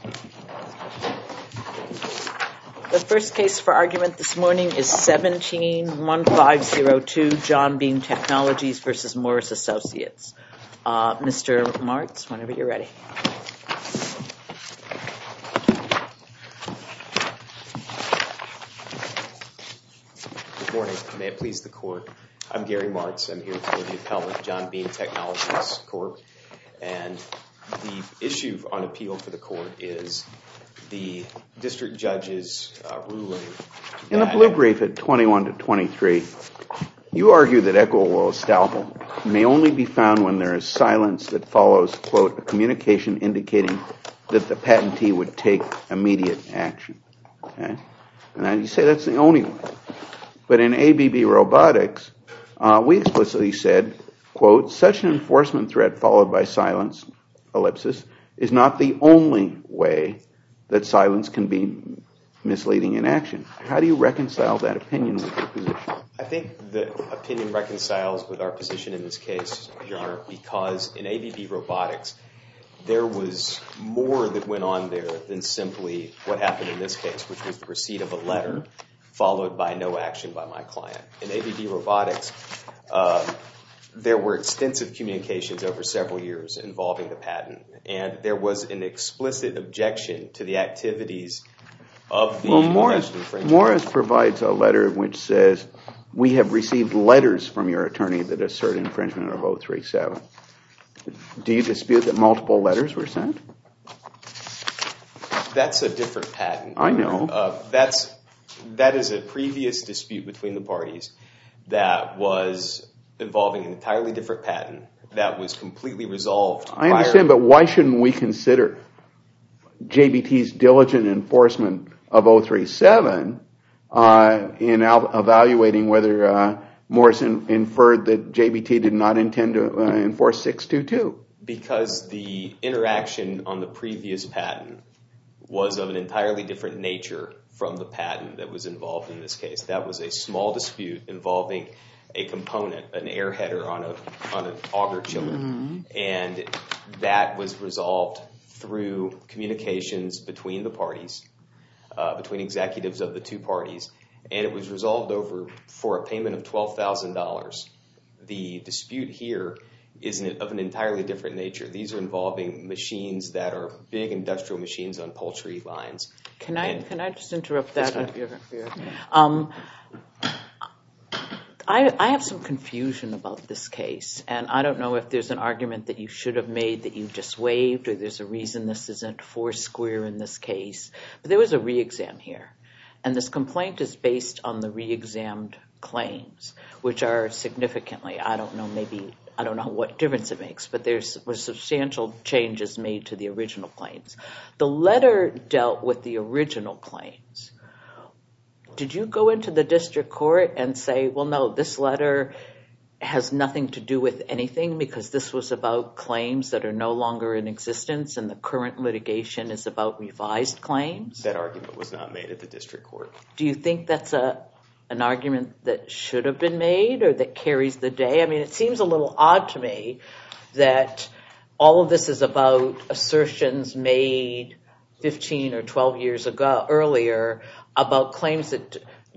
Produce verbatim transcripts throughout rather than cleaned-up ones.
The first case for argument this morning is seventeen one five zero two, John Bean Technologies versus Morris Associates. Uh, Mister Martz, whenever you're ready. Good morning. May it please the Court. I'm Gary Martz. I'm here for the appellant, John Bean Technologies Corp. And the issue on appeal for the Court is the district judge's uh, ruling. In the blue brief at twenty-one to twenty-three, you argue that equitable estoppel may only be found when there is silence that follows, quote, a communication indicating that the patentee would take immediate action. Okay? And you say that's the only way. But in A B B Robotics, uh, we explicitly said, quote, such an enforcement threat followed by silence, ellipsis, is not the only way that silence can be misleading in action. How do you reconcile that opinion with your position? I think the opinion reconciles with our position in this case, Your Honor, because in A B B Robotics, there was more that went on there than simply what happened in this case, which was the receipt of a letter followed by no action by my client. In A B B Robotics, um, there were extensive communications over several years involving the patent, and there was an explicit objection to the activities of the well, Morris, infringement. Morris provides a letter which says, we have received letters from your attorney that assert infringement of oh three seven. Do you dispute that multiple letters were sent? That's a different patent. I know. Uh, that's that is a previous dispute between the parties that was involving an entirely different patent that was completely resolved. I understand, but why shouldn't we consider J B T's diligent enforcement of oh three seven uh, in al- evaluating whether uh, Morris in- inferred that J B T did not intend to uh, enforce six two two? Because the interaction on the previous patent was of an entirely different nature from the patent that was involved in this case. That was a small dispute involving a component, an air header on a on an auger chiller, mm-hmm. and that was resolved through communications between the parties, uh, between executives of the two parties, and it was resolved over for a payment of twelve thousand dollars. The dispute here is of an entirely different nature. These are involving machines that are big industrial machines on poultry lines. Can I and, can I just interrupt that? Um, I, I have some confusion about this case, and I don't know if there's an argument that you should have made that you just waived, or there's a reason this isn't four square in this case. But there was a re-exam here, and this complaint is based on the re-examined claims, which are significantly, I don't know, maybe, I don't know what difference it makes, but there's was substantial changes made to the original claims. The letter dealt with the original claims. Did you go into the district court and say, well, no, this letter has nothing to do with anything because this was about claims that are no longer in existence and the current litigation is about revised claims? That argument was not made at the district court. Do you think that's a an argument that should have been made or that carries the day? I mean, it seems a little odd to me that all of this is about assertions made fifteen or twelve years ago, earlier, about claims that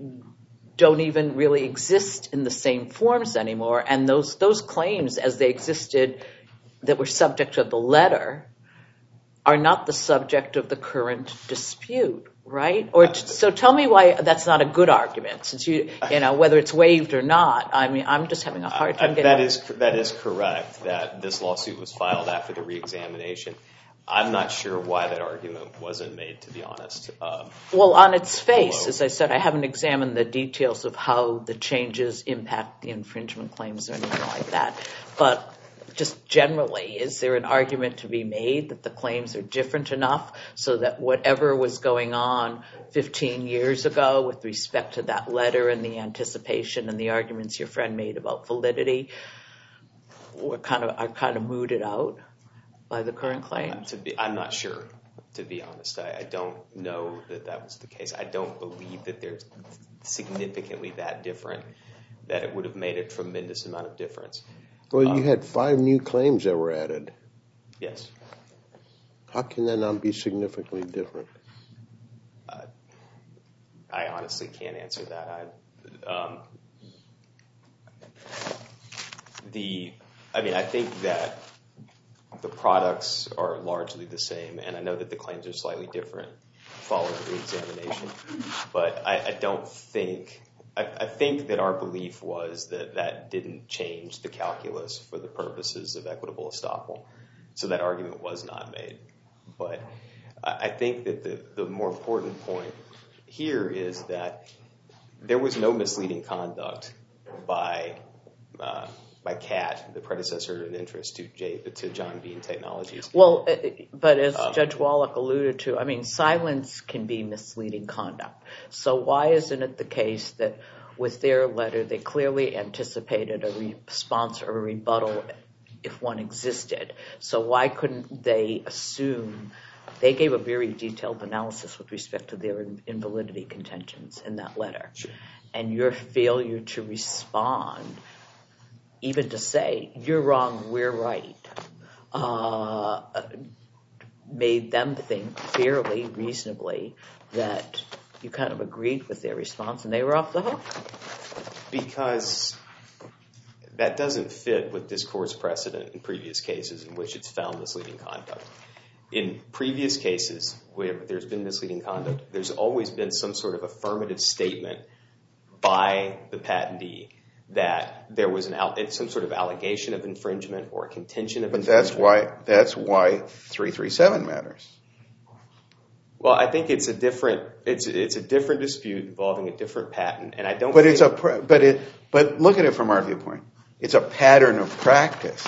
don't even really exist in the same forms anymore. And those those claims, as they existed, that were subject of the letter, are not the subject of the current dispute, right? Or so tell me why that's not a good argument, since you you know whether it's waived or not. I mean, I'm just having a hard time getting that is that is correct that this lawsuit was filed after the reexamination. I'm not sure why that argument wasn't made, to be honest. Um, well, on its face, below. As I said, I haven't examined the details of how the changes impact the infringement claims or anything like that. But just generally, is there an argument to be made that the claims are different enough so that whatever was going on fifteen years ago with respect to that letter and the anticipation and the arguments your friend made about validity were kind of are kind of mooted out by the current claim? Uh, to be, I'm not sure, to be honest. I, I don't know that that was the case. I don't believe that they're significantly that different, that it would have made a tremendous amount of difference. Well, um, you had five new claims that were added. Yes. How can that not be significantly different? Uh, I honestly can't answer that. I, um, the, I mean, I think that the products are largely the same, and I know that the claims are slightly different following the examination. But I, I don't think, I, I think that our belief was that that didn't change the calculus for the purposes of equitable estoppel. So that argument was not made. But I think that the, the more important point here is that there was no misleading conduct by uh, by C A T, the predecessor in interest to J, to John Bean Technologies. Well, but as um, Judge Wallach alluded to, I mean, silence can be misleading conduct. So why isn't it the case that with their letter they clearly anticipated a response or a rebuttal if one existed? So why couldn't they assume? They gave a very detailed analysis with respect to their invalidity contentions in that letter. Sure. And your failure to respond, even to say, you're wrong, we're right, uh, made them think fairly, reasonably, that you kind of agreed with their response and they were off the hook. Because that doesn't fit with this court's precedent in previous cases in which it's found misleading conduct. In previous cases where there's been misleading conduct, there's always been some sort of affirmative statement by the patentee that there was an al- some sort of allegation of infringement or a contention of but infringement. that's why that's why three thirty-seven matters. Well, I think it's a different it's it's a different dispute involving a different patent, and I don't. But think it's a pr- but it but look at it from our viewpoint. It's a pattern of practice.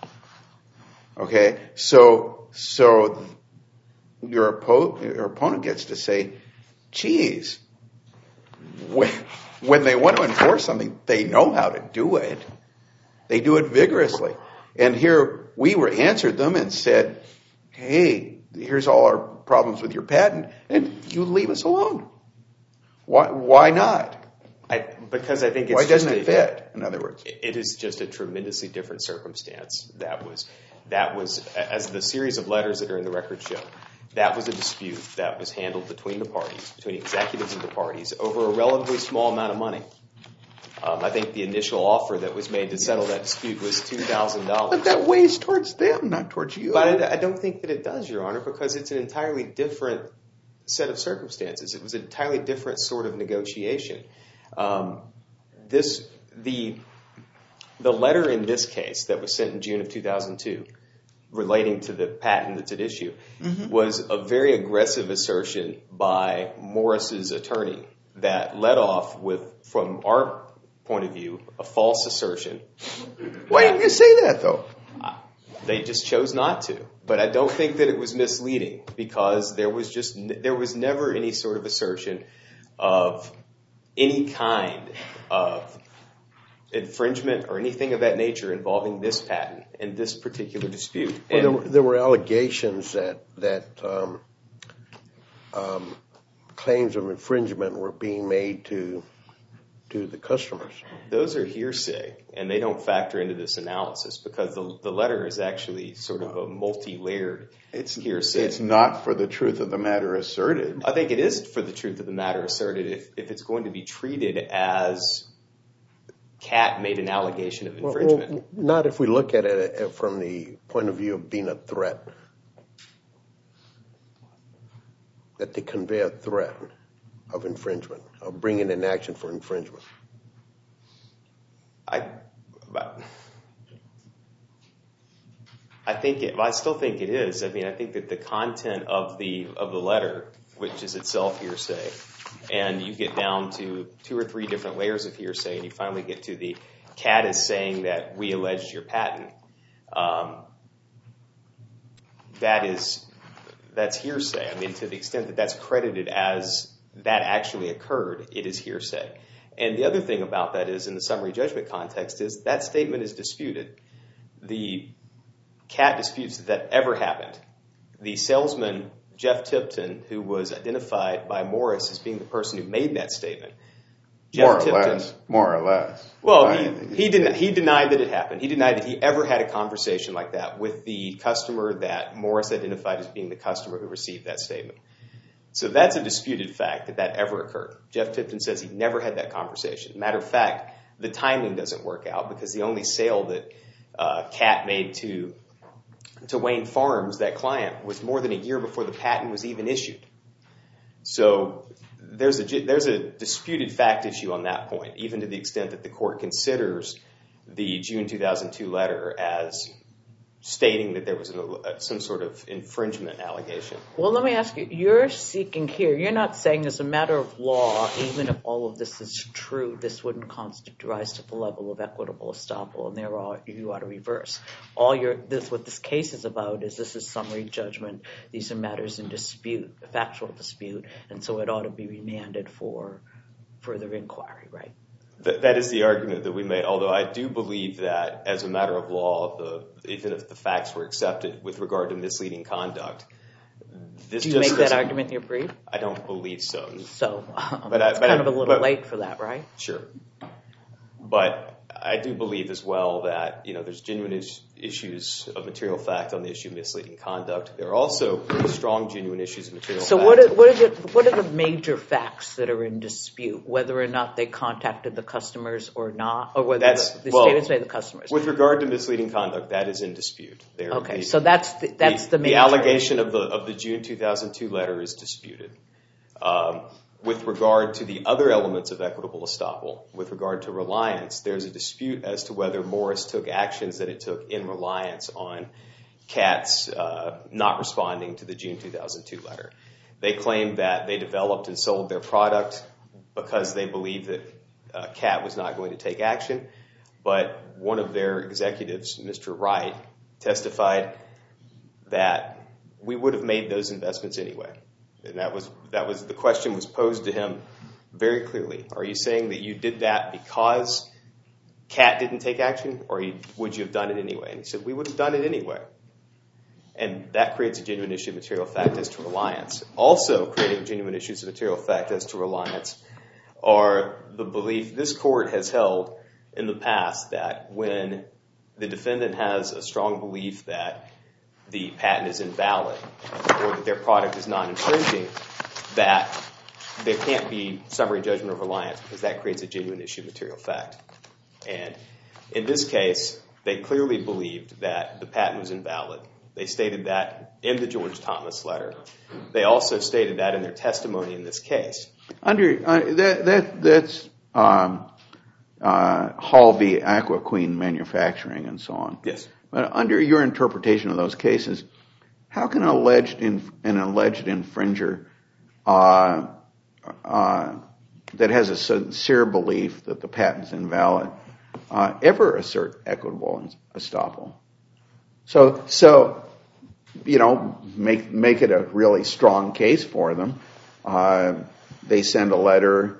Okay, so so your, oppo- your opponent gets to say, "Geez, when, when they want to enforce something, they know how to do it. They do it vigorously." And here we were answered them and said, "Hey, here's all our problems with your patent, and you leave us alone." Why? Why not? I, because I think it's why doesn't just it a, fit? In other words, it is just a tremendously different circumstance. That was that was as the series of letters that are in the record show. That was a dispute that was handled between the parties, between executives of the parties, over a relatively small amount of money. Um, I think the initial offer that was made to settle that dispute was two thousand dollars. but that weighs towards them, not towards you. But I, I don't think that it does, Your Honor, because it's an entirely different set of circumstances. It was an entirely different sort of negotiation. Um, this the the letter in this case that was sent in June of two thousand two, relating to the patent that's at issue, mm-hmm. was a very aggressive assertion by Morris's attorney that led off with, from our point of view, a false assertion. Why didn't you say that, though? They just chose not to. But I don't think that it was misleading, because there was just there was never any sort of assertion of any kind of infringement or anything of that nature involving this patent and this particular dispute. Well, there, were, there were allegations that that um, um, claims of infringement were being made to to the customers. Those are hearsay, and they don't factor into this analysis, because the the letter is actually sort of a multi-layered it's, hearsay. It's not for the truth of the matter asserted. I think it is for the truth of the matter asserted if, if it's going to be treated as C A T made an allegation of infringement. Well, well, not if we look at it from the point of view of being a threat. That they convey a threat of infringement, of bringing an action for infringement. I, I think it. I still think it is. I mean, I think that the content of the of the letter, which is itself hearsay, and you get down to two or three different layers of hearsay, and you finally get to the C A T is saying that we alleged your patent. Um, that is. That's hearsay. I mean, to the extent that that's credited as that actually occurred, it is hearsay. And the other thing about that is, in the summary judgment context, is that statement is disputed. The C A T disputes that that ever happened. The salesman, Jeff Tipton, who was identified by Morris as being the person who made that statement, More or less. More or less. Well, he, he, den- he denied that it happened. He denied that he ever had a conversation like that with the customer that Morris identified as being the customer who received that statement. So that's a disputed fact that that ever occurred. Jeff Tipton says he never had that conversation. Matter of fact, the timing doesn't work out because the only sale that uh, Cat made to to Wayne Farms, that client, was more than a year before the patent was even issued. So there's a there's a disputed fact issue on that point, even to the extent that the court considers the June two thousand two letter as stating that there was an, uh, some sort of infringement allegation. Well, let me ask you, you're seeking here, you're not saying as a matter of law, even if all of this is true, this wouldn't constitute rise to the level of equitable estoppel, and there are, you ought to reverse. All your, this, what this case is about is this is summary judgment. These are matters in dispute, factual dispute, and so it ought to be remanded for further inquiry, right? That, that is the argument that we made, although I do believe that as a matter of law, the, even if the facts were accepted with regard to misleading conduct, this Do you just make that argument in your brief? I don't believe so. So um, but I, it's but kind I, of a little but, late for that, right? Sure. But I do believe as well that, you know, there's genuine is, issues of material fact on the issue of misleading conduct. There are also pretty strong genuine issues of material so fact. So what are, what, are the, what are the major facts that are in dispute, whether or not they contacted the customers or not, or whether that's, the, the well, statements made the customers? With regard to misleading conduct, that is in dispute. There, okay, the, so that's the, that's the, the major. The allegation of the, of the June two thousand two letter is disputed. Um, With regard to the other elements of equitable estoppel, with regard to reliance, there's a dispute as to whether Morris took actions that it took in reliance on Cat's uh, not responding to the June two thousand two letter. They claim that they developed and sold their product because they believed that uh, Cat was not going to take action, but one of their executives, Mister Wright, testified that we would have made those investments anyway. And that was that was the question was posed to him very clearly. Are you saying that you did that because Cat didn't take action, or you, would you have done it anyway? And he said, we would have done it anyway. And that creates a genuine issue of material fact as to reliance. Also creating genuine issues of material fact as to reliance are the belief this court has held in the past that when the defendant has a strong belief that the patent is invalid or that their product is non-infringing, that there can't be summary judgment of reliance because that creates a genuine issue of material fact. And in this case, they clearly believed that the patent was invalid. They stated that in the George Thomas letter. They also stated that in their testimony in this case. Under uh, that, that that's um, uh, Hall v. Aqua Queen Manufacturing and so on. Yes. But under your interpretation of those cases, how can an alleged inf- an alleged infringer uh, uh, that has a sincere belief that the patent's invalid uh, ever assert equitable estoppel? So, so you know, make make it a really strong case for them. Uh, they send a letter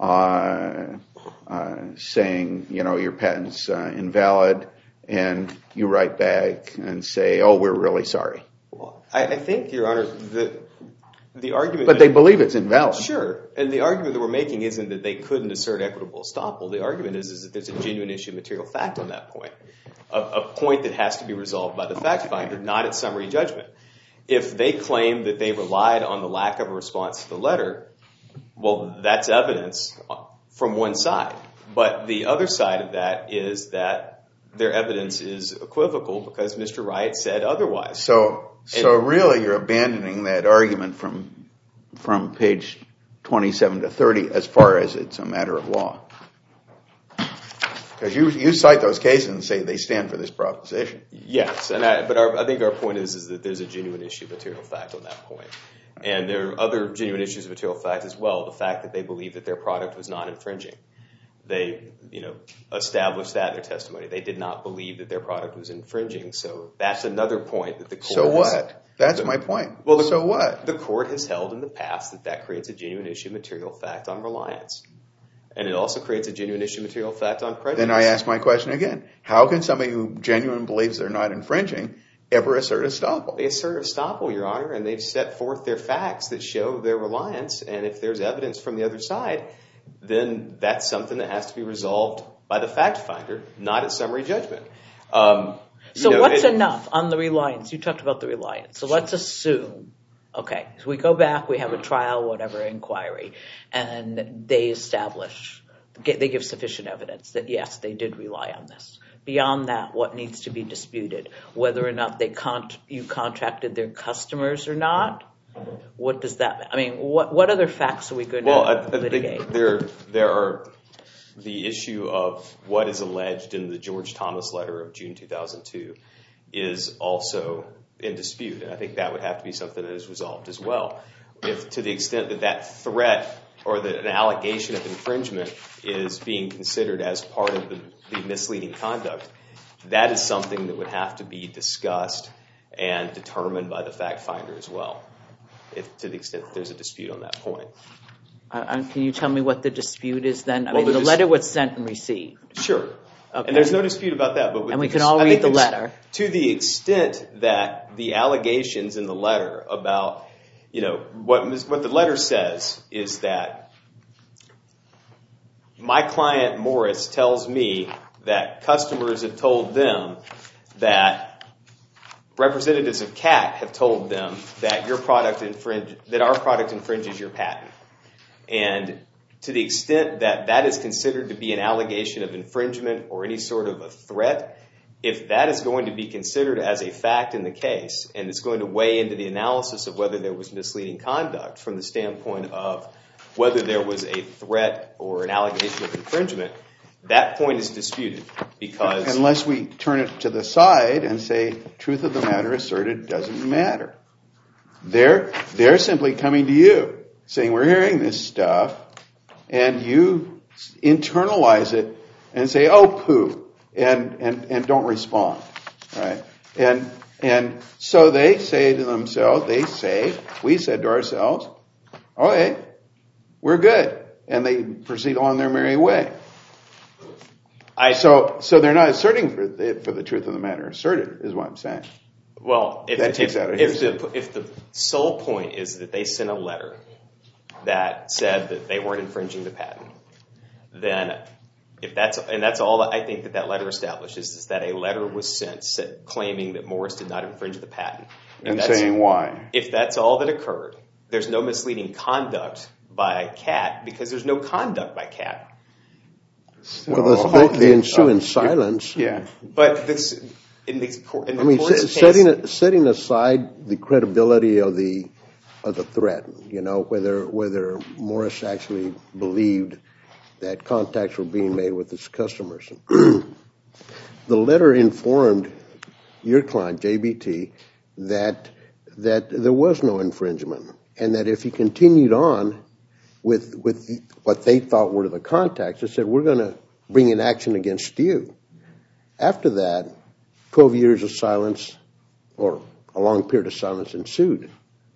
uh, uh, saying, you know, your patent's uh, invalid. And you write back and say, "Oh, we're really sorry." Well, I, I think, Your Honor, the the argument. But they believe it's invalid. Sure, and the argument that we're making isn't that they couldn't assert equitable estoppel. The argument is, is that there's a genuine issue of material fact on that point, a, a point that has to be resolved by the fact finder, not at summary judgment. If they claim that they relied on the lack of a response to the letter, well, that's evidence from one side. But the other side of that is that their evidence is equivocal because Mister Wright said otherwise. So, so and, really, you're abandoning that argument from from page twenty-seven to thirty as far as it's a matter of law, because you you cite those cases and say they stand for this proposition. Yes, and I, but our, I think our point is is that there's a genuine issue of material fact on that point, and there are other genuine issues of material fact as well. The fact that they believe that their product was non-infringing. They, you know, established that in their testimony. They did not believe that their product was infringing. So that's another point that the court. So what? Has, that's the, my point. Well, the, so what? The court has held in the past that that creates a genuine issue of material fact on reliance, and it also creates a genuine issue of material fact on prejudice. Then I ask my question again: how can somebody who genuinely believes they're not infringing ever assert estoppel? They assert estoppel, Your Honor, and they've set forth their facts that show their reliance. And if there's evidence from the other side, then that's something that has to be resolved by the fact finder, not at summary judgment. Um, so you know, what's it, enough on the reliance? You talked about the reliance. So let's assume, okay, so we go back, we have a trial, whatever, inquiry, and they establish, they give sufficient evidence that, yes, they did rely on this. Beyond that, what needs to be disputed? Whether or not they con- you contracted their customers or not? What does that mean? I mean, what what other facts are we going well, to I, I litigate? think there, there are the issue of what is alleged in the George Thomas letter of June two thousand two is also in dispute. And I think that would have to be something that is resolved as well. If to the extent that that threat or that an allegation of infringement is being considered as part of the, the misleading conduct, that is something that would have to be discussed and determined by the fact finder as well, if to the extent that there's a dispute on that point. Uh, can you tell me what the dispute is then? I Well, mean, the the dis- letter was sent and received. Sure. Okay. And there's no dispute about that. But with And we the can dis- all I read think the it's- letter. To the extent that the allegations in the letter about, you know, what what the letter says is that my client Morris tells me that customers have told them that representatives of C A T have told them that your product infringe that our product infringes your patent. And to the extent that that is considered to be an allegation of infringement or any sort of a threat, if that is going to be considered as a fact in the case and it's going to weigh into the analysis of whether there was misleading conduct from the standpoint of whether there was a threat or an allegation of infringement, that point is disputed because... Unless we turn it to the side and say, truth of the matter asserted doesn't matter. They're, they're simply coming to you, saying, we're hearing this stuff, and you internalize it and say, oh, poo, and, and, and don't respond, right? And, and so they say to themselves, they say, we said to ourselves, okay, we're good. And they proceed on their merry way. I, so, so they're not asserting for the, for the truth of the matter asserted, is what I'm saying. Well, if, that takes if, out if, the, if the sole point is that they sent a letter that said that they weren't infringing the patent, then if that's, and that's all I think that that letter establishes, is that a letter was sent claiming that Morris did not infringe the patent. And saying why. If that's all that occurred, there's no misleading conduct by C A T because there's no conduct by C A T. So, well, the, okay. the ensuing uh, silence. Yeah. But this, in the, in the I mean, court's s- setting case, setting aside the credibility of the of the threat, you know, whether whether Morris actually believed that contacts were being made with his customers. The letter informed your client, J B T, that that there was no infringement, and that if he continued on with with what they thought were the contacts, they said, we're going to bring an action against you. After that, twelve years of silence, or a long period of silence, ensued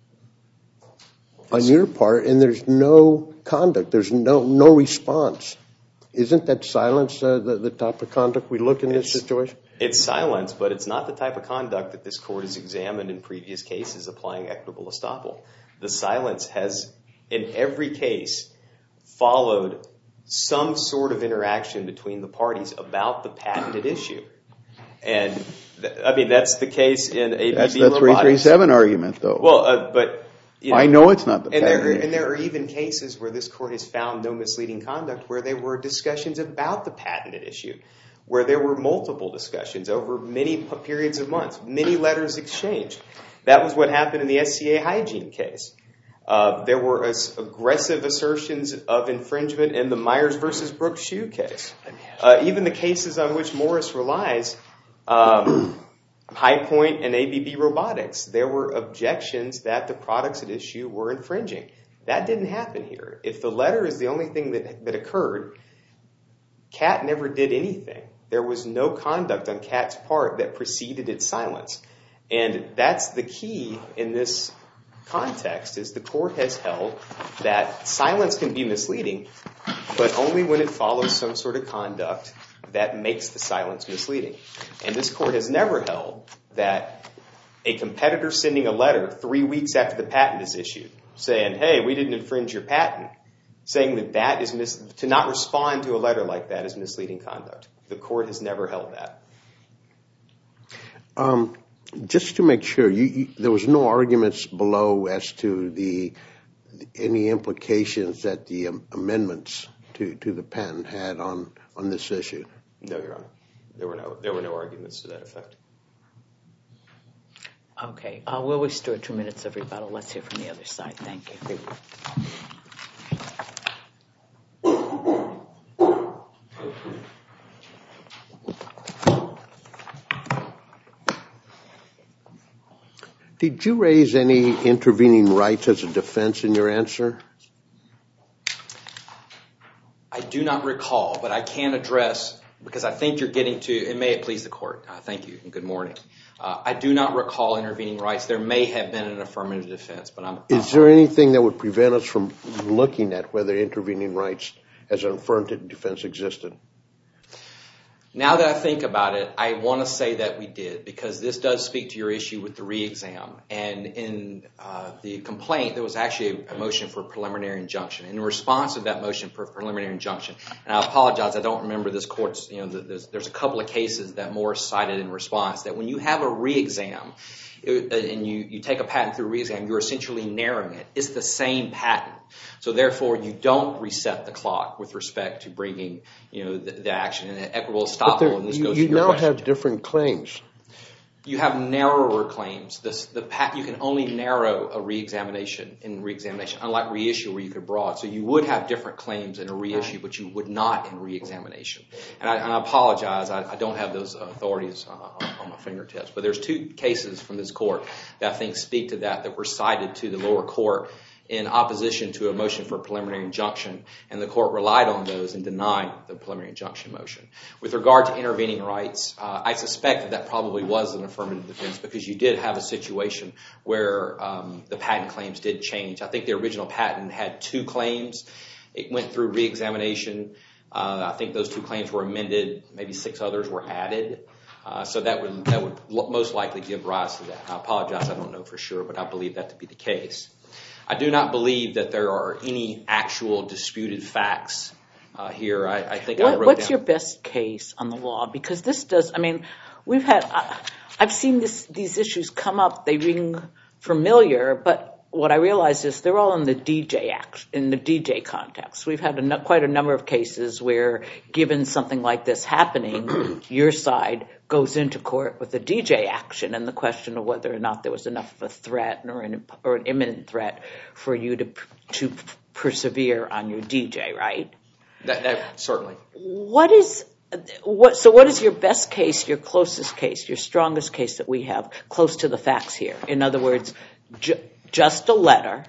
on your part, and there's no conduct, there's no no response. Isn't that silence uh, the, the type of conduct we look in this situation? It's silence, but it's not the type of conduct that this court has examined in previous cases applying equitable estoppel. The silence has, in every case, followed some sort of interaction between the parties about the patented issue. And, th- I mean, that's the case in A B B That's the Robotics. three thirty-seven argument, though. Well, uh, but... You know, I know it's not the and patent there, issue. and there are even cases where this court has found no misleading conduct where there were discussions about the patented issue, where there were multiple discussions over many periods of months, many letters exchanged. That was what happened in the S C A hygiene case. Uh, there were as aggressive assertions of infringement in the Myers versus Brooks shoe case. Uh, even the cases on which Morris relies, um, High Point and A B B Robotics, there were objections that the products at issue were infringing. That didn't happen here. If the letter is the only thing that, that occurred, C A T never did anything. There was no conduct on C A T's part that preceded its silence. And that's the key in this context, is the court has held that silence can be misleading, but only when it follows some sort of conduct that makes the silence misleading. And this court has never held that a competitor sending a letter three weeks after the patent is issued saying, hey, we didn't infringe your patent, saying that that is mis- to not respond to a letter like that is misleading conduct. The court has never held that. Um, just to make sure, you, you, there was no arguments below as to the any implications that the um, amendments to, to the patent had on, on this issue. No, Your Honor. There were no there were no arguments to that effect. Okay. Uh, we'll restore two minutes of rebuttal. Let's hear from the other side. Thank you. Did you raise any intervening rights as a defense in your answer? I do not recall, but I can address, because I think you're getting to, and may it please the court. Uh, thank you and good morning. Uh, I do not recall intervening rights. There may have been an affirmative defense, but I'm... Is there anything that would prevent us from looking at whether intervening rights as an affirmative defense existed? Now that I think about it, I want to say that we did, because this does speak to your issue with the re-exam. And in uh, the complaint, there was actually a motion for a preliminary injunction. In response to that motion for a preliminary injunction, and I apologize, I don't remember this court's, you know, there's, there's a couple of cases that Morris cited in response, that when you have a re-exam, and you, you take a patent through re-exam, you're essentially narrowing it. It's the same patent. So therefore, you don't reset the clock with respect to bringing, you know, the, the action in an equitable estoppel. And this you goes you to your now question. have different claims. You have narrower claims. This, the pat, you can only narrow a re-examination in re-examination, unlike reissue where you could broad. So you would have different claims in a reissue, but you would not in re-examination. And I, and I apologize, I, I don't have those authorities uh, on my fingertips. But there's two cases from this court that I think speak to that, that were cited to the lower court in opposition to a motion for a preliminary injunction, and the court relied on those and denied the preliminary injunction motion. With regard to intervening rights, uh, I suspect that that probably was an affirmative defense, because you did have a situation where um, the patent claims did change. I think the original patent had two claims. It went through re-examination. Uh, I think those two claims were amended. Maybe six others were added. Uh, so that would that would most likely give rise to that. I apologize, I don't know for sure, but I believe that to be the case. I do not believe that there are any actual disputed facts uh, here. I, I think what, I wrote What's down. your best case on the law? Because this does, I mean, we've had, uh, I've seen this, these issues come up. They ring familiar, but what I realize is they're all in the D J act, in the D J context. We've had a, quite a number of cases where, given something like this happening, your side goes into court with a D J action, and the question of whether or not there was enough of a threat or an, or an imminent threat for you to to persevere on your D J, right? That, that certainly. What is what? So, what is your best case, your closest case, your strongest case that we have close to the facts here? In other words, ju- just a letter,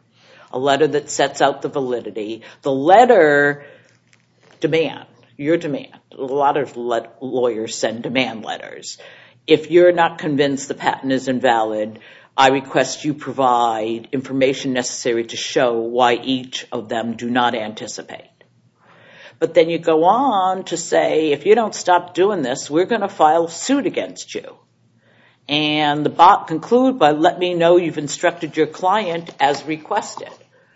a letter that sets out the validity. The letter demand. Your demand. A lot of le- lawyers send demand letters. If you're not convinced the patent is invalid, I request you provide information necessary to show why each of them do not anticipate. But then you go on to say, if you don't stop doing this, we're going to file suit against you. And the bot conclude by, let me know you've instructed your client as requested.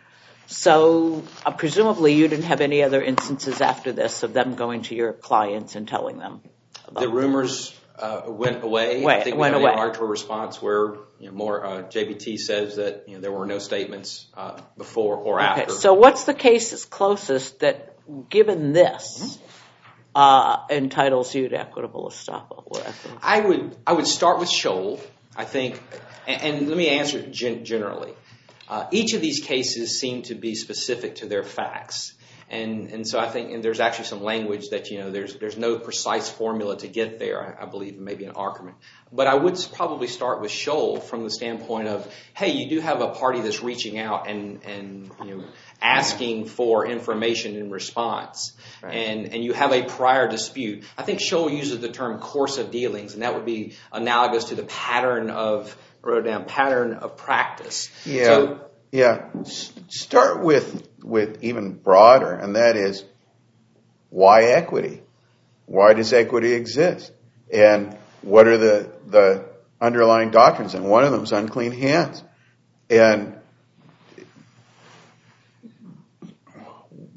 So uh, presumably you didn't have any other instances after this of them going to your clients and telling them about the rumors uh, went away. Wait, I think we went had away. an arguable response where, you know, more uh, J B T says that, you know, there were no statements uh, before or Okay, after. so what's the case that's closest that, given this, uh, entitles you to equitable estoppel? Or equitable? I would I would start with Scholl, I think, and, and let me answer it gen- generally. Uh, each of these cases seem to be specific to their facts. And and so I think, and there's actually some language that, you know, there's there's no precise formula to get there, I, I believe, maybe an argument. But I would probably start with Scholl from the standpoint of, hey, you do have a party that's reaching out and, and you know, asking for information in response. Right. And and you have a prior dispute. I think Scholl uses the term course of dealings, and that would be analogous to the pattern of, I wrote down, pattern of practice. Yeah. So, Yeah, start with with even broader, and that is, why equity? Why does equity exist? And what are the the underlying doctrines? And one of them is unclean hands. And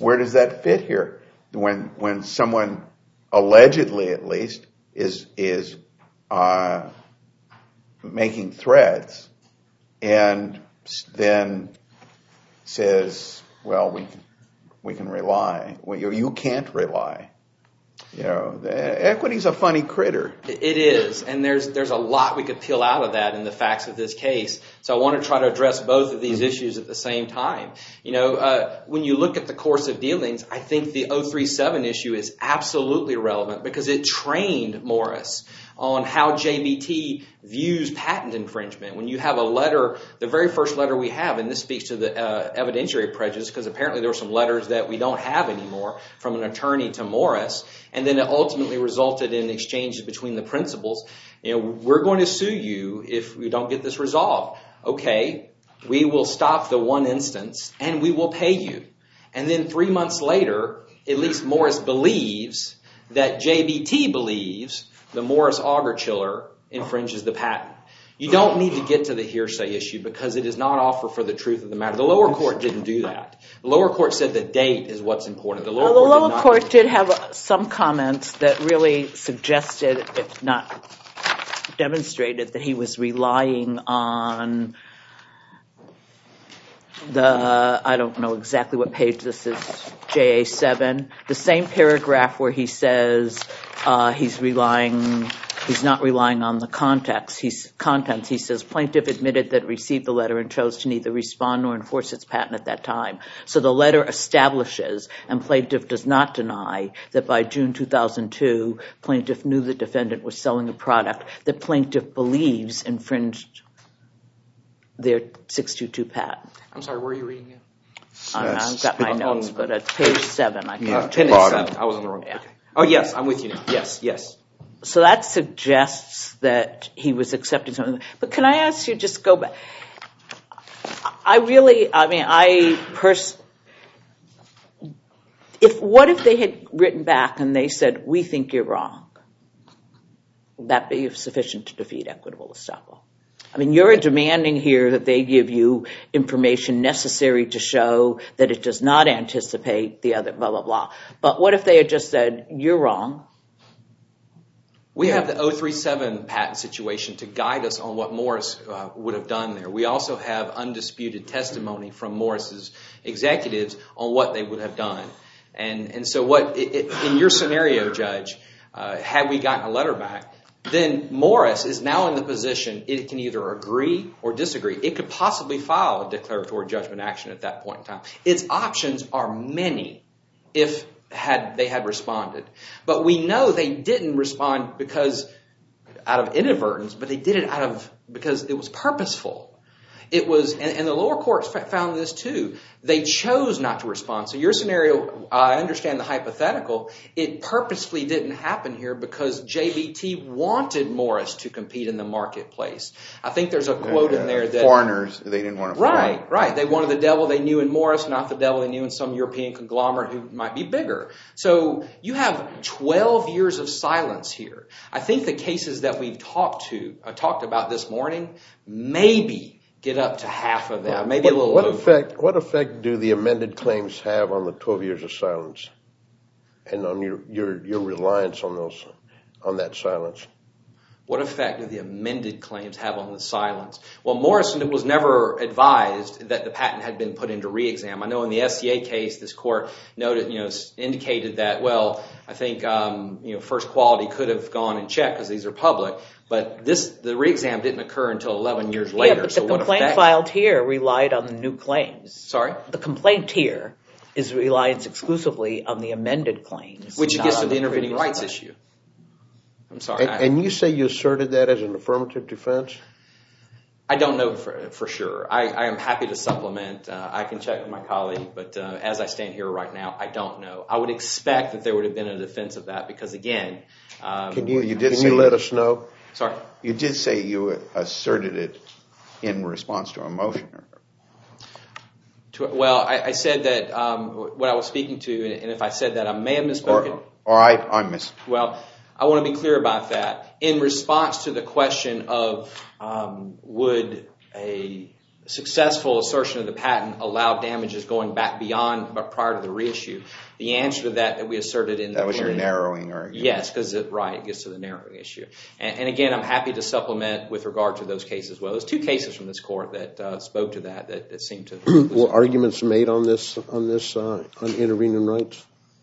where does that fit here? When when someone allegedly, at least, is is uh, making threats, and then says, "Well, we can, we can rely. Well, you, you can't rely." You know, the equity's a funny critter. It is, and there's there's a lot we could peel out of that in the facts of this case. So I want to try to address both of these issues at the same time. You know, uh, when you look at the course of dealings, I think the oh three seven issue is absolutely relevant because it trained Morris on how J B T views patent infringement. When you have a letter, the very first letter we have, and this speaks to the uh, evidentiary prejudice, because apparently there were some letters that we don't have anymore from an attorney to Morris, and then it ultimately resulted in exchanges between the principals. You know, we're going to sue you if we don't get this resolved. Okay, we will stop the one instance and we will pay you. And then three months later, at least Morris believes that J B T believes the Morris auger chiller infringes the patent. You don't need to get to the hearsay issue because it is not offered for the truth of the matter. The lower court didn't do that. The lower court said the date is what's important. The lower, well, the court, lower did, court did have some comments that really suggested, if not demonstrated, that he was relying on the, I don't know exactly what page this is, J A seven, the same paragraph where he says uh, he's relying, he's not relying on the context, he's, contents. He says, plaintiff admitted that it received the letter and chose to neither respond nor enforce its patent at that time. So the letter establishes, and plaintiff does not deny, that by June two thousand two, plaintiff knew the defendant was selling a product that plaintiff believes infringed their six two two patent. I'm sorry, where are you reading it? I've got my notes, but it's page seven. I Yeah, can't. Appendix seven. I was on the wrong. Yeah. Okay. Oh, yes, I'm with you now. Yes, yes. So that suggests that he was accepting something. But can I ask you, just go back? I really, I mean, I pers- if what if they had written back and they said, we think you're wrong? Would that be sufficient to defeat equitable estoppel? I mean, you're demanding here that they give you information necessary to show that it does not anticipate the other blah, blah, blah. But what if they had just said, you're wrong? We have the oh three seven patent situation to guide us on what Morris uh, would have done there. We also have undisputed testimony from Morris's executives on what they would have done. And and so what it, it, in your scenario, Judge, uh, had we gotten a letter back, then Morris is now in the position it can either agree or disagree. It could possibly file a declaratory judgment action at that point in time. Its options are many if had they had responded. But we know they didn't respond because out of inadvertence, but they did it out of because it was purposeful. It was, and, and the lower courts found this too. They chose not to respond. So your scenario, I understand the hypothetical. It purposefully didn't happen here because J B T wanted Morris to compete in the marketplace. I think there's a quote uh, in there that foreigners, they didn't want to. Right, foreign. right. They wanted the devil they knew in Morris, not the devil they knew in some European conglomerate who might be bigger. So you have twelve years of silence here. I think the cases that we've talked to, uh, talked about this morning, maybe get up to half of that, maybe what, a little what over. effect what effect do the amended claims have on the twelve years of silence and on your your, your reliance on those on that silence? What effect do the amended claims have on the silence? Well, Morrison was never advised that the patent had been put into re-exam. I know in the S C A case, this court noted, you know, indicated that, well, I think, um, you know, First Quality could have gone and checked because these are public. But this, the re-exam didn't occur until eleven years later. Yeah, but so the what complaint effect? filed here relied on the new claims. Sorry? The complaint here is reliance exclusively on the amended claims. Which not gets to on the intervening previous rights claim. issue. I'm sorry. And, I, and you say you asserted that as an affirmative defense? I don't know for, for sure. I, I am happy to supplement. Uh, I can check with my colleague, but uh, as I stand here right now, I don't know. I would expect that there would have been a defense of that because, again, um, Can you, you did can say you let you- us know? sorry. You did say you asserted it in response to a motion. To, well, I, I said that um, what I was speaking to, and if I said that, I may have misspoken. Or, or I, I missed. Well, I want to be clear about that. In response to the question of um, would a successful assertion of the patent allowed damages going back beyond but prior to the reissue. The answer to that that we asserted in that was your in, narrowing argument. Yes, because it right it gets to the narrowing issue. And, and again, I'm happy to supplement with regard to those cases as well. There's two cases from this court that uh, spoke to that that, that seemed to. Were arguments made on this on this uh, on intervening rights?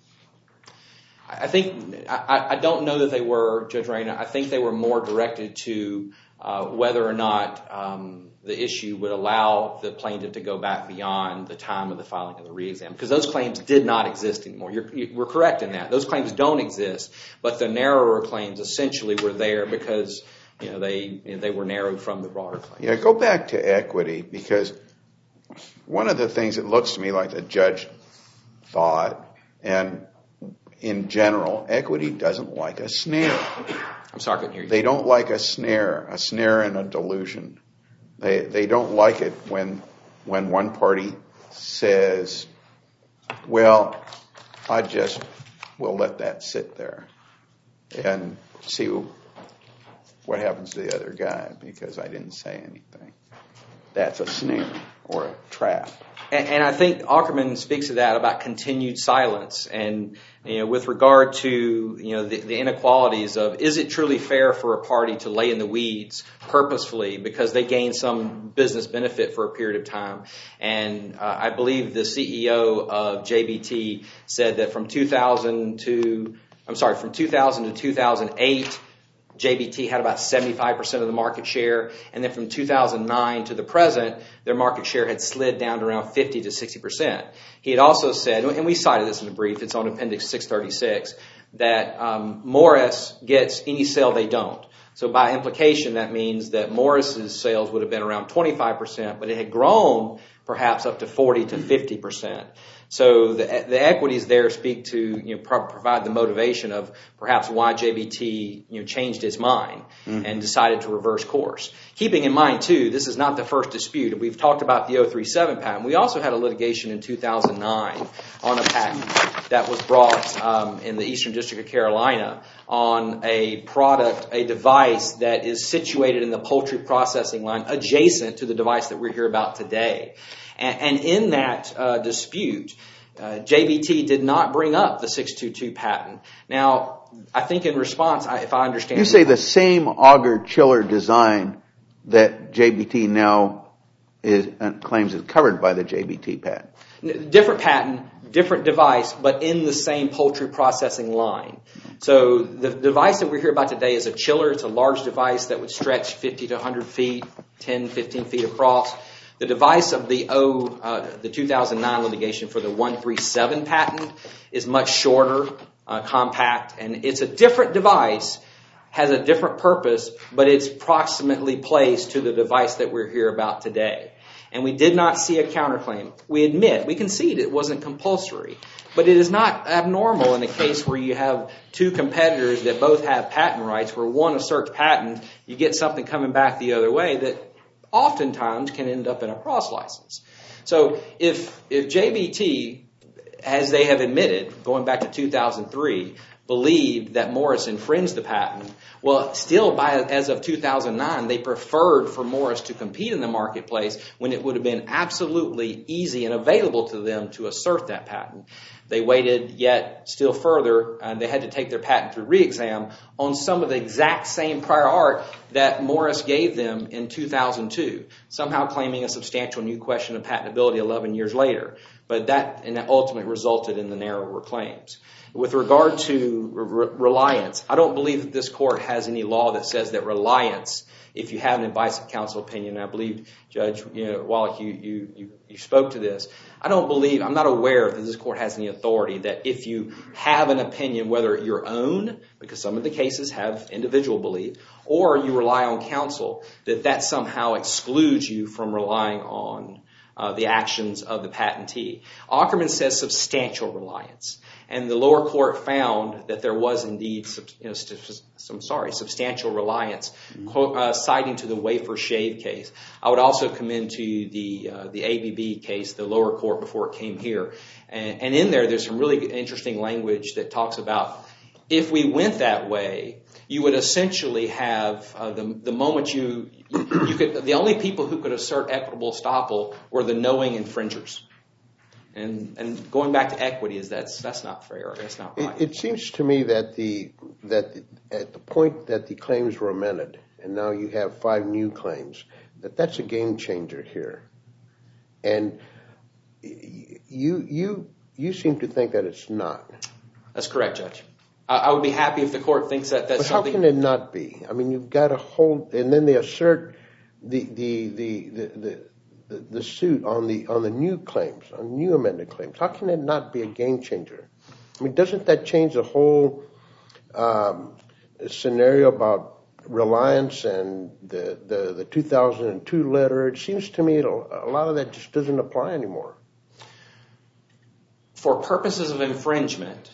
I think I, I don't know that they were, Judge Rayna. I think they were more directed to uh, whether or not um, the issue would allow the plaintiff to go back beyond the time of the filing of the re-exam, because those claims did not exist anymore. You're, you, we're correct in that. Those claims don't exist, but the narrower claims essentially were there because you know they you know, they were narrowed from the broader claims. Yeah, go back to equity, because one of the things that looks to me like the judge thought, and in general, equity doesn't like a snare. I'm sorry, I couldn't hear you. They don't like a snare, a snare and a delusion. They they don't like it when when one party says, well, I just will let that sit there and see what happens to the other guy because I didn't say anything. That's a snare or a trap. And, and I think Aukerman speaks to that about continued silence, and you know, with regard to you know the, the inequalities of is it truly fair for a party to lay in the weeds purposefully because they gain some business benefit for a period of time. And uh, I believe the C E O of J B T said that from two thousand to I'm sorry from two thousand to two thousand eight. J B T had about seventy-five percent of the market share, and then from two thousand nine to the present, their market share had slid down to around fifty to sixty percent. He had also said, and we cited this in the brief, it's on Appendix six thirty-six, that um, Morris gets any sale they don't. So by implication, that means that Morris's sales would have been around twenty-five percent, but it had grown perhaps up to forty to fifty percent. So the, the equities there speak to, you know, pro- provide the motivation of perhaps why J B T, you know, changed its mind mm-hmm. and decided to reverse course. Keeping in mind, too, this is not the first dispute. We've talked about the oh three seven patent. We also had a litigation in two thousand nine on a patent that was brought um, in the Eastern District of Carolina on a product, a device that is situated in the poultry processing line adjacent to the device that we're here about today. And, and in that uh, dispute, uh, J B T did not bring up the six two two patent. Now, I think in response, I, if I understand... You say the same auger chiller design that J B T now is, uh, claims is covered by the J B T patent. Different patent, different device, but in the same poultry processing line. So the device that we're here about today is a chiller. It's a large device that would stretch fifty to one hundred feet, ten, fifteen feet across. The device of the O, uh, the two thousand nine litigation for the one three seven patent is much shorter, uh, compact, and it's a different device, has a different purpose, but it's proximately placed to the device that we're here about today. And we did not see a counterclaim. We admit, we concede it wasn't compulsory, but it is not abnormal in a case where you have two competitors that both have patent rights, where one asserts patent, you get something coming back the other way that oftentimes can end up in a cross license. So if if J B T, as they have admitted, going back to two thousand three, believed that Morris infringed the patent, well, still by as of two thousand nine, they preferred for Morris to compete in the marketplace when it would have been absolutely easy and available to them to assert that patent. They waited yet still further, and they had to take their patent through re-exam on some of the exact same prior art that Morris gave them in two thousand two, somehow claiming a substantial new question of patentability eleven years later. But that, and that ultimately resulted in the narrower claims. With regard to re- reliance, I don't believe that this court has any law that says that reliance, if you have an advice of counsel opinion, and I believe, Judge you know, Wallach, you, you, you, you spoke to this, I don't believe, I'm not aware that this court has any authority that if you have an opinion, whether your own, because some of the cases have individual belief, or you rely on counsel, that that somehow excludes you from relying on uh, the actions of the patentee. Aukerman says substantial reliance. And the lower court found that there was indeed, you know, I'm sorry, substantial reliance, mm-hmm. quote, uh, citing to the wafer shave case. I would also commend to you the uh, the A B B case, the lower court before it came here. And, and in there, there's some really interesting language that talks about if we went that way, you would essentially have uh, the the moment you you could the only people who could assert equitable estoppel were the knowing infringers. And and going back to equity is that's that's not fair. That's not right. It, it seems to me that the that the, at the point that the claims were amended, and now you have five new claims, that that's a game changer here. And you you you seem to think that it's not. That's correct, Judge. I, I would be happy if the court thinks that that's but something. How can it not be? I mean, you've got to hold, and then they assert the the the the. the The, the suit on the on the new claims, on new amended claims. How can it not be a game changer? I mean, doesn't that change the whole um, scenario about reliance and the, the, the two thousand two letter? It seems to me a lot of that just doesn't apply anymore. For purposes of infringement,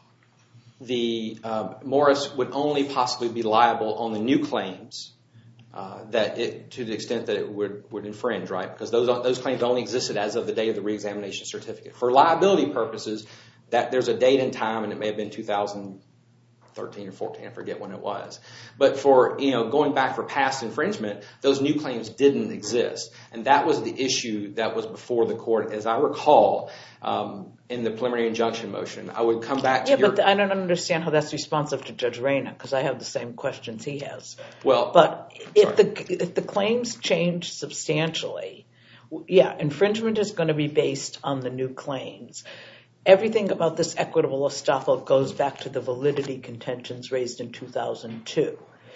the uh, Morris would only possibly be liable on the new claims. Uh, that it, to the extent that it would, would infringe, right? Because those those claims only existed as of the date of the reexamination certificate. For liability purposes, that there's a date and time, and it may have been two thousand thirteen or fourteen, I forget when it was. But for, you know, going back for past infringement, those new claims didn't exist. And that was the issue that was before the court, as I recall, um, in the preliminary injunction motion. I would come back to yeah, your... but I don't understand how that's responsive to Judge Reyna, because I have the same questions he has. Well, but if sorry. the if the claims change substantially, yeah, infringement is going to be based on the new claims. Everything about this equitable estoppel goes back to the validity contentions raised in two thousand two.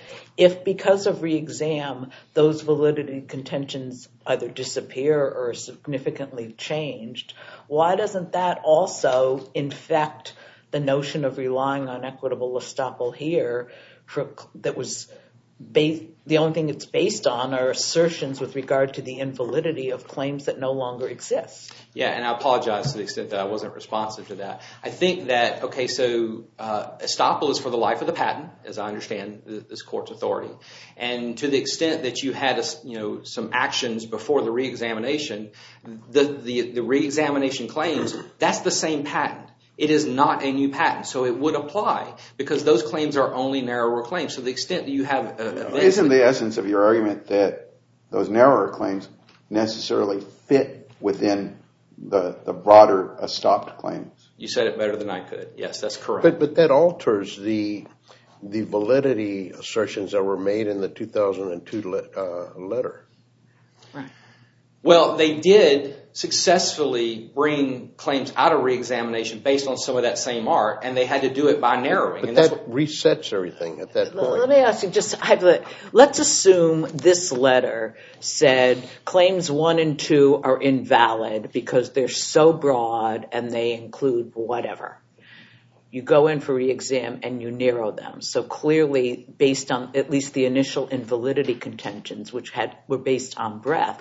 If because of re-exam, those validity contentions either disappear or are significantly changed, why doesn't that also infect the notion of relying on equitable estoppel here for, that was based, the only thing it's based on are assertions with regard to the invalidity of claims that no longer exist? Yeah, and I apologize to the extent that I wasn't responsive to that. I think that, okay, so uh, estoppel is for the life of the patent, as I understand this court's authority. And to the extent that you had, a, you know, some actions before the reexamination, the, the, the reexamination claims, that's the same patent. It is not a new patent, so it would apply because those claims are only narrower claims. So the extent that you have... Uh, Isn't the essence of your argument that those narrower claims necessarily fit within the, the broader estopped claims? You said it better than I could. Yes, that's correct. But but that alters the the validity assertions that were made in the two thousand two le- uh, letter. Right. Well, they did successfully bring claims out of reexamination based on some of that same art, and they had to do it by narrowing. But and that that's what, resets everything at that point. Let me ask you, just let's assume this letter said claims one and two are invalid because they're so broad and they include whatever. You go in for re-exam and you narrow them. So clearly, based on at least the initial invalidity contentions, which had were based on breadth,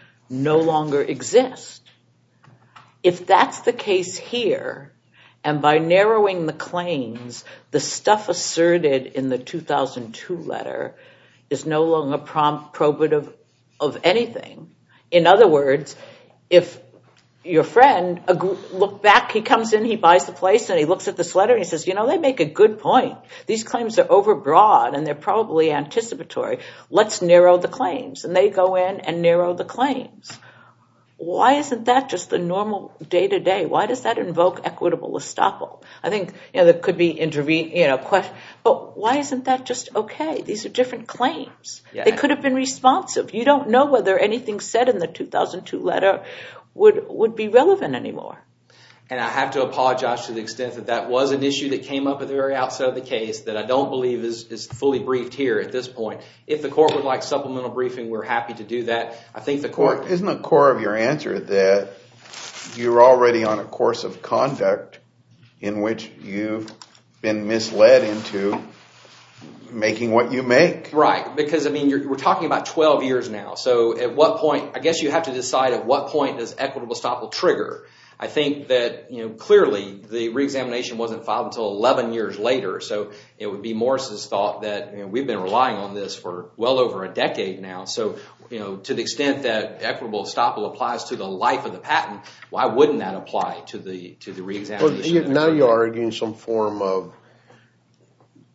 no longer exist. If that's the case here, and by narrowing the claims, the stuff asserted in the two thousand two letter is no longer prom- probative of anything. In other words, if your friend agree, look back, he comes in, he buys the place, and he looks at this letter and he says, you know, they make a good point. These claims are overbroad and they're probably anticipatory. Let's narrow the claims. And they go in and narrow the claims. Why isn't that just the normal day-to-day? Why does that invoke equitable estoppel? I think, you know, there could be intervene, you know, question, but why isn't that just okay? These are different claims. Yeah. They could have been responsive. You don't know whether anything said in the two thousand two letter would would be relevant anymore. And I have to apologize to the extent that that was an issue that came up at the very outset of the case that I don't believe is, is fully briefed here at this point. If the court would like supplemental briefing, we're happy to do that. I think the court... Well, isn't the core of your answer that you're already on a course of conduct in which you've been misled into making what you make? Right, because, I mean, you're, we're talking about twelve years now. So at what point, I guess you have to decide at what point does equitable estoppel trigger. I think that, you know, clearly the reexamination wasn't filed until eleven years later. So it would be Morris's thought that, you know, we've been relying on this for well over a decade now. So, you know, to the extent that equitable estoppel applies to the life of the patent, why wouldn't that apply to the to the reexamination? Well, you, now you're arguing some form of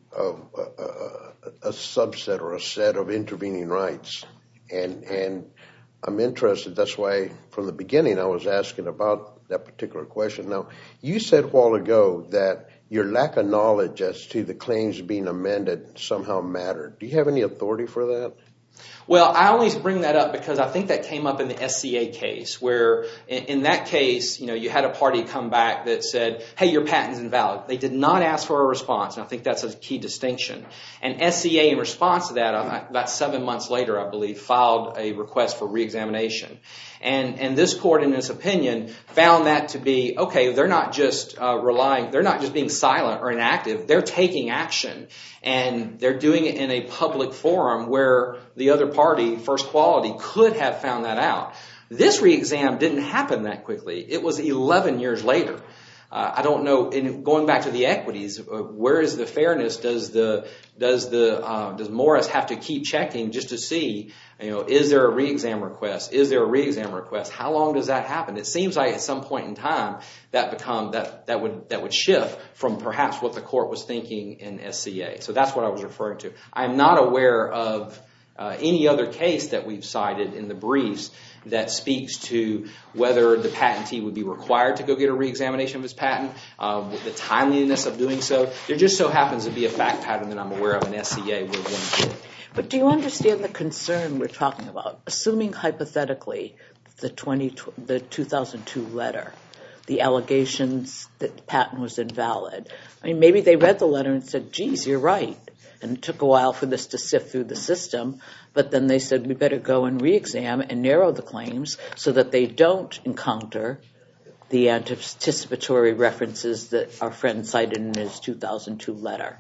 of a, a, a subset or a set of intervening rights. And, and I'm interested, that's why from the beginning I was asking about that particular question. Now, you said a while ago that your lack of knowledge as to the claims being amended somehow mattered. Do you have any authority for that? Well, I always bring that up because I think that came up in the S C A case, where in, in that case, you know, you had a party come back that said, hey, your patent's invalid. They did not ask for a response, and I think that's a key distinction. And S C A, in response to that, about seven months later, I believe, filed a request for reexamination. And, and this court, in its opinion, found that to be, okay, they're not just uh, relying, they're not just being silent or inactive, they're taking action. And they're doing it in a public forum where the other party, First Quality, could have found that out. This re-exam didn't happen that quickly. It was eleven years later. Uh, I don't know. In going back to the equities, uh, where is the fairness? Does the does the uh, does Morris have to keep checking just to see, you know, is there a re-exam request? Is there a re-exam request? How long does that happen? It seems like at some point in time that become that that would that would shift from perhaps what the court was thinking in S C A. So that's what I was referring to. I am not aware of uh, any other case that we've cited in the briefs that speaks to whether the patentee would be required to go get a reexamination of his patent, uh, the timeliness of doing so. There just so happens to be a fact pattern that I'm aware of in S C A where one did. But do you understand the concern we're talking about? Assuming hypothetically the twenty the two thousand two letter, the allegations that the patent was invalid. I mean, maybe they read the letter and said, geez, you're right. And it took a while for this to sift through the system. But then they said, we better go and re-exam and narrow the claims so that they don't encounter the anticipatory references that our friend cited in his two thousand two letter.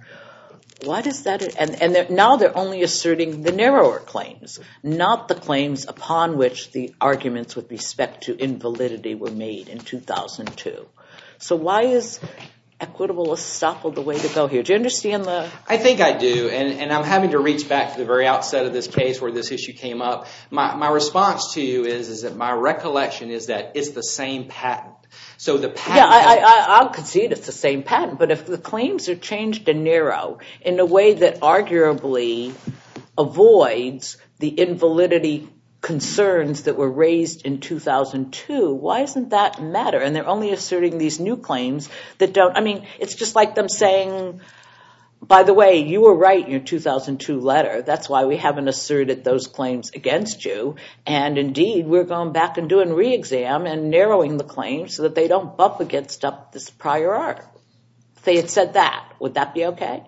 Why does that? And, and they're, now they're only asserting the narrower claims, not the claims upon which the arguments with respect to invalidity were made in two thousand two. So why is equitable estoppel the way to go here? Do you understand the... I think I do, and, and I'm having to reach back to the very outset of this case where this issue came up. My, my response to you is, is that my recollection is that it's the same patent. So the patent... Yeah, I, I, I'll concede it's the same patent, but if the claims are changed to narrow in a way that arguably avoids the invalidity concerns that were raised in two thousand two, why doesn't that matter? And they're only asserting these new claims that don't... I mean, it's just like them saying, by the way, you were right in your two thousand two letter. That's why we haven't asserted those claims against you. And indeed, we're going back and doing re-exam and narrowing the claims so that they don't bump against up this prior art. If they had said that, would that be okay?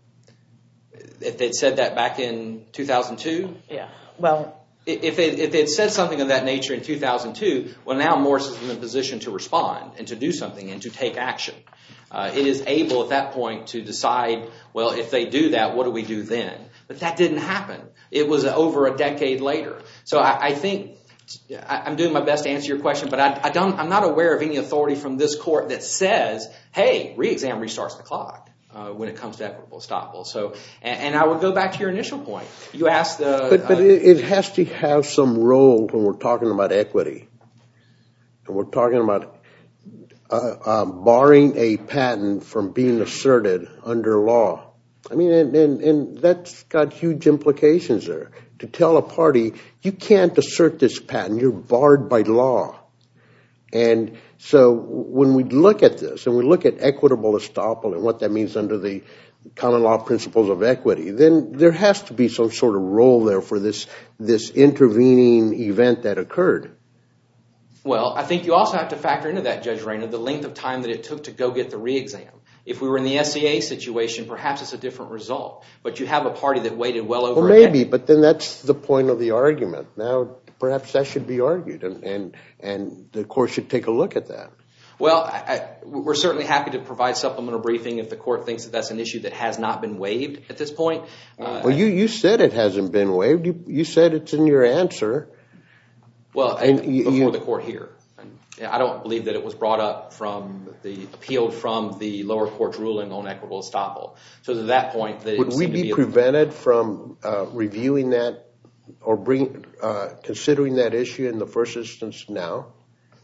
If they'd said that back in two thousand two? Yeah, well... If they if they'd said something of that nature in two thousand two, well, now Morris is in a position to respond and to do something and to take action. Uh, it is able at that point to decide, well, if they do that, what do we do then? But that didn't happen. It was over a decade later. So I, I think I, I'm doing my best to answer your question, but I, I don't, I'm not aware of any authority from this court that says, hey, re-exam restarts the clock. Uh, when it comes to equitable estoppel. So, and, and I would go back to your initial point. You asked the... But, but uh, it, it has to have some role when we're talking about equity. And we're talking about uh, uh, barring a patent from being asserted under law. I mean, and, and, and that's got huge implications there. To tell a party, you can't assert this patent, you're barred by law. And so when we look at this and we look at equitable estoppel and what that means under the common law principles of equity, then there has to be some sort of role there for this this intervening event that occurred. Well, I think you also have to factor into that, Judge Rayner, the length of time that it took to go get the re-exam. If we were in the S C A situation, perhaps it's a different result. But you have a party that waited well over well, a maybe, decade. But then that's the point of the argument. Now, perhaps that should be argued, and, and, and the court should take a look at that. Well, I, I, we're certainly happy to provide supplemental briefing if the court thinks that that's an issue that has not been waived at this point. Uh, well, you, you said it hasn't been waived. You, you said it's in your answer. Well, and you, before you, the court here. I don't believe that it was brought up from the, appealed from the lower court's ruling on equitable estoppel. So to that point... That would we be, be prevented a, from uh, reviewing that or bring, uh, considering that issue in the first instance now?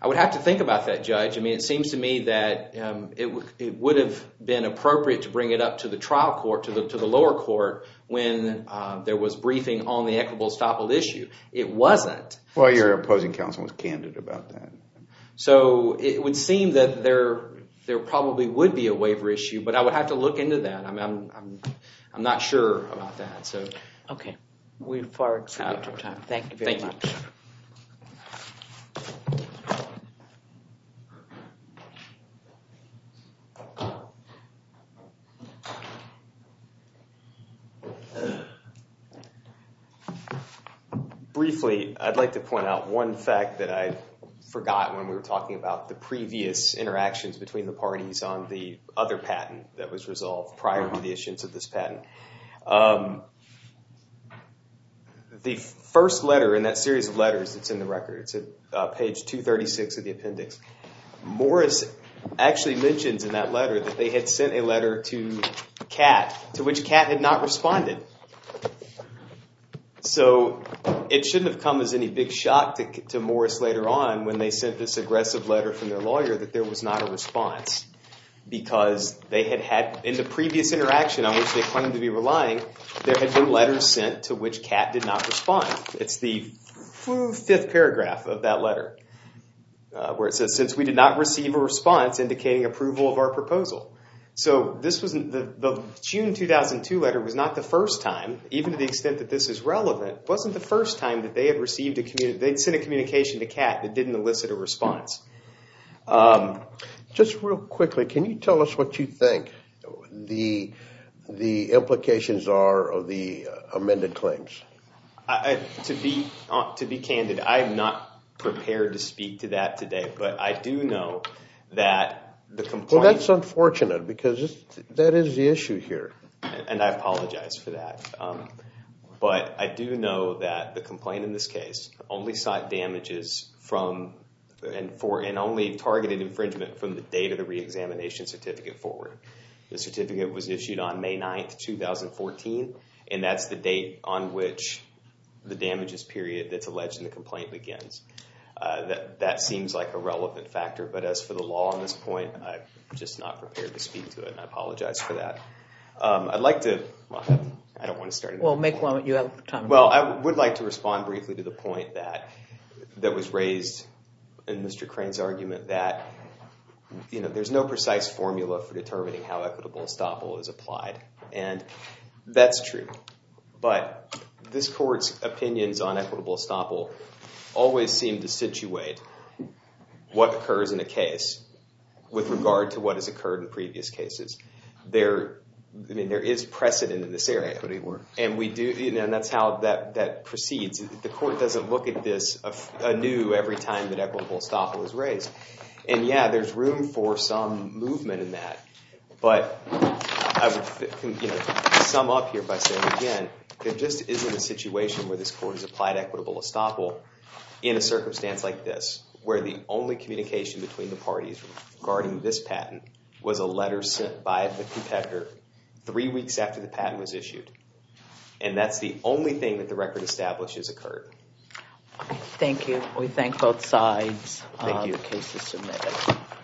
I would have to think about that, Judge. I mean, it seems to me that um, it, w- it would have been appropriate to bring it up to the trial court, to the to the lower court, when uh, there was briefing on the equitable estoppel issue. It wasn't. Well, your opposing counsel was candid about that. So it would seem that there there probably would be a waiver issue, but I would have to look into that. I mean, I'm I'm I'm not sure about that. So Okay. We've far exceeded your time. Thank you very Thank you. much. Briefly, I'd like to point out one fact that I forgot when we were talking about the previous interactions between the parties on the other patent that was resolved prior to the issuance of this patent. Um, the first letter in that series of letters that's in the record, it's at uh, page two thirty-six of the appendix. Morris actually mentions in that letter that they had sent a letter to Cat, to which Cat had not responded. So it shouldn't have come as any big shock to, to Morris later on when they sent this aggressive letter from their lawyer that there was not a response, because they had had, in the previous interaction on which they claimed to be relying, there had been letters sent to which Cat did not respond. It's the fifth paragraph of that letter, uh, where it says, since we did not receive a response indicating approval of our proposal. So this was the, the June two thousand two letter was not the first time, even to the extent that this is relevant, wasn't the first time that they had received a communi- they'd sent a communication to Cat that didn't elicit a response. Um, Just real quickly, can you tell us what you think the the implications are of the amended claims? I, to be uh, to be candid, I'm not prepared to speak to that today, but I do know that the complaint. Well, that's unfortunate, because it's, that is the issue here. And I apologize for that. Um, but I do know that the complaint in this case only sought damages from and for and only targeted infringement from the date of the reexamination certificate forward. The certificate was issued on May ninth, two thousand fourteen, and that's the date on which the damages period that's alleged in the complaint begins. Uh, that that seems like a relevant factor, but as for the law on this point, I'm just not prepared to speak to it, and I apologize for that. Um, I'd like to. Well, I don't want to start. Well, make one. You have time. Well, I would like to respond briefly to the point that that was raised in Mister Crane's argument that you know there's no precise formula for determining how equitable estoppel is applied, and that's true. But this court's opinions on equitable estoppel always seem to situate what occurs in a case with regard to what has occurred in previous cases. There, I mean, there is precedent in this area, and we do, you know, and that's how that that proceeds. The court doesn't look at this anew every time that equitable estoppel is raised, and yeah, there's room for some movement in that. But I would, you know, sum up here by saying again, there just isn't a situation where this court has applied equitable estoppel in a circumstance like this, where the only communication between the parties regarding this patent was a letter sent by the competitor three weeks after the patent was issued. And that's the only thing that the record establishes occurred. Thank you. We thank both sides. Thank uh, you. The case is submitted.